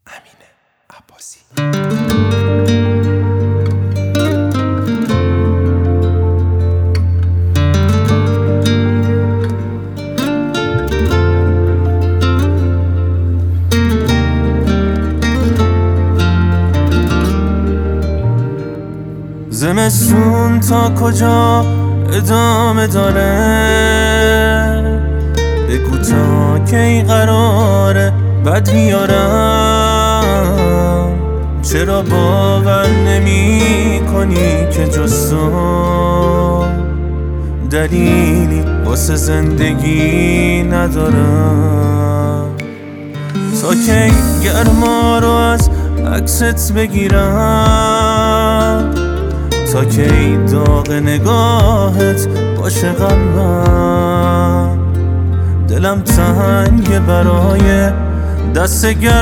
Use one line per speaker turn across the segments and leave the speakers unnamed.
امین عباسی.
زمستون تا کجا ادامه داره؟ بگو تا کی قراره بد بیارم؟ چرا باور نمی کنی که جز تو دلیلی واسه زندگی ندارم؟ تا کی گرما رو از عکست بگیرم؟ تا کی داغ نگاهت باشه قلبم؟ دلم تنگه برای دست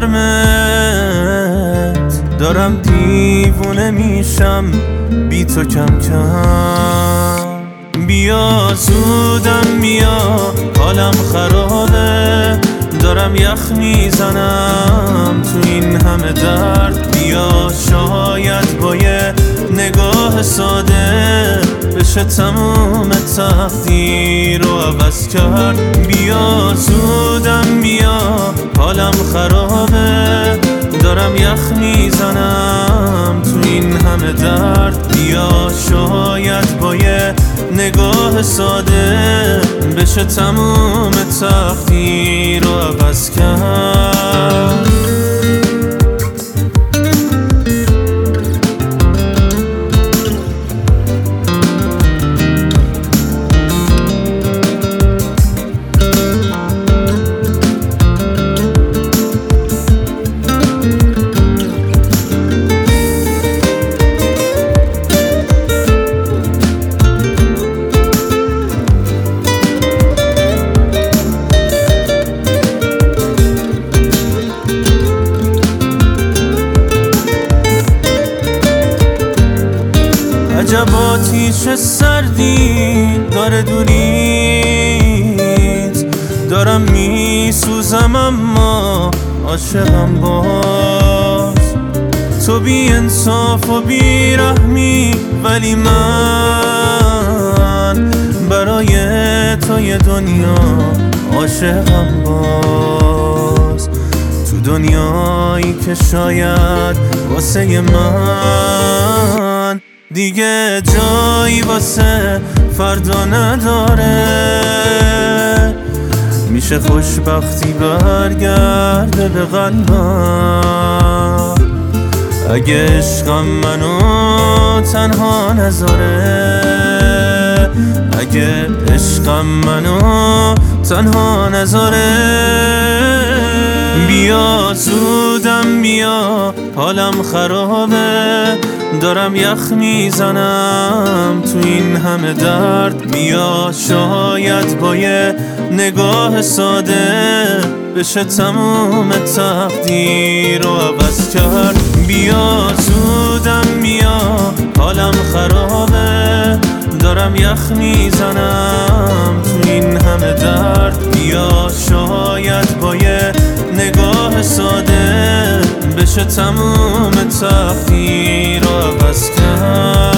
گرمت، دارم دیوونه میشم بی تو کم کم. بیا زودم بیا، حالم خرابه، دارم یخ میزنم تو این همه درد. بیا شاید با یه نگاه ساده بشه تموم تقدیر رو عوض کرد. بیا زودم بیا، حالم خرابه، دارم یخ میزنم تو این همه درد. بیا شاید با یه نگاه ساده بشه تموم تقدیر رو عوض کرد. عجب آتیش سردی داره دورید، دارم میسوزم اما عاشقم باز. تو بی انصاف و بی رحمی، ولی من برای تو یه دنیا عاشقم باز. تو دنیایی که شاید واسه من دیگه جایی واسه فردا نداره. میشه خوشبختی برگرده به قلبم اگه عشقم منو تنها نذاره، اگه عشقم منو تنها نذاره. بیا زودم بیا، حالم خرابه، دارم یخ میزنم تو این همه درد. بیا شاید با یه نگاه ساده بشه تموم تقدیر رو عوض کرد. بیا زودم بیا، حالم خرابه، دارم یخ میزنم تو این همه درد. بیا شاید با یه نگاه ساده بشه تموم تقدیر رو عوض کرد.